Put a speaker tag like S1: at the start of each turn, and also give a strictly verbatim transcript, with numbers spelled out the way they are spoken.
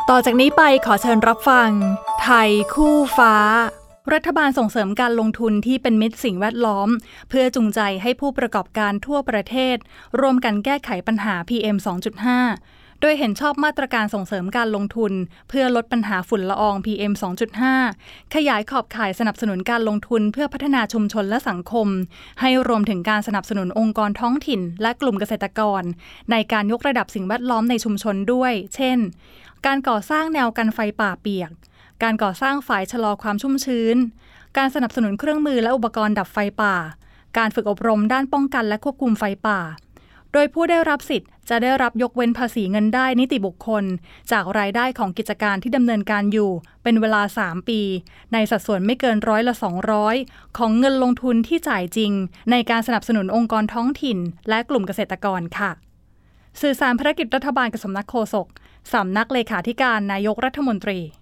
S1: ต่อจากนี้ไปขอเชิญรับฟังไทยคู่ฟ้ารัฐบาลส่งเสริมการลงทุนที่เป็นมิตรสิ่งแวดล้อมเพื่อจูงใจให้ผู้ประกอบการทั่วประเทศร่วมกันแก้ไขปัญหา พี เอ็ม สองจุดห้า โดยเห็นชอบมาตรการส่งเสริมการลงทุนเพื่อลดปัญหาฝุ่นละออง พี เอ็ม สองจุดห้า ขยายขอบข่ายสนับสนุนการลงทุนเพื่อพัฒนาชุมชนและสังคมให้รวมถึงการสนับสนุนองค์กรท้องถิ่นและกลุ่มเกษตรกรในการยกระดับสิ่งแวดล้อมในชุมชนด้วยเช่นการก่อสร้างแนวกันไฟป่าเปียกการก่อสร้างฝายชะลอความชุ่มชื้นการสนับสนุนเครื่องมือและอุปกรณ์ดับไฟป่าการฝึกอบรมด้านป้องกันและควบคุมไฟป่าโดยผู้ได้รับสิทธิ์จะได้รับยกเว้นภาษีเงินได้นิติบุคคลจากรายได้ของกิจการที่ดำเนินการอยู่เป็นเวลาสามปีในสัดส่วนไม่เกินร้อยละสองร้อยของเงินลงทุนที่จ่ายจริงในการสนับสนุนองค์กรท้องถิ่นและกลุ่มเกษตรกรค่ะสื่อสารภารกิจรัฐบาลกับสำนักโฆษกสำนักเลขาธิการนายกรัฐมนตรี